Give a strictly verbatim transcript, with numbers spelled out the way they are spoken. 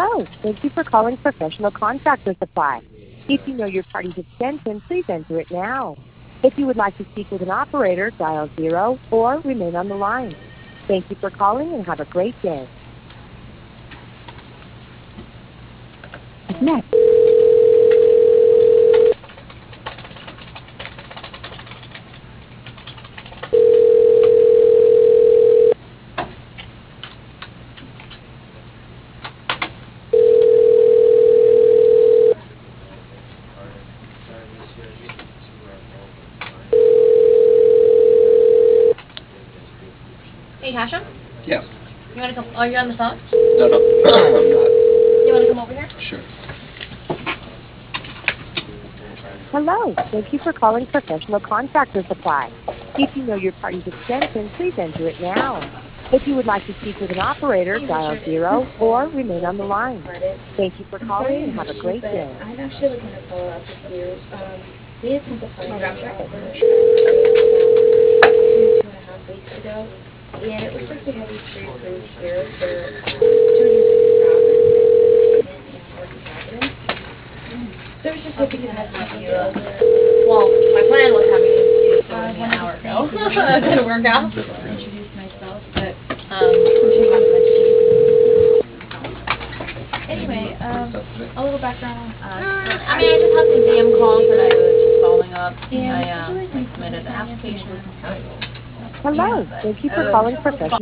Hello. Thank you for calling Professional Contractor Supply. If you know your party's extension, please enter it now. If you would like to speak with an operator, dial zero or remain on the line. Thank you for calling and have a great day. Next. Hey, Hashem? Yeah. You wanna come? Oh, you're on the phone? No, no. I'm not. You wanna come over here? Sure. Hello. Thank you for calling Professional Contractor Supply. If you know your party's extension, please enter it now. If you would like to speak with an operator, dial zero or remain on the line. Thank you for I'm calling sorry and to have a miss you, great but day. I'm actually looking to follow up with you. Um, we had sent the phone Grab number check. over about two, two and a half weeks ago, and it looks like we have these pre-approved here for um, two hundred fifty thousand for the payment and working capital. So I was just hoping to have time to go over. Well, my plan was having you do this I over an wanted hour to say ago. good That didn't work out. introduce myself, but Um, I'm sure you have much to Anyway, um, a little background on us. mm, I mean, I just had some D M calls that I was just following up. And I, the um, situation I is submitted an California application with is some council. Hello. Thank you for calling Professional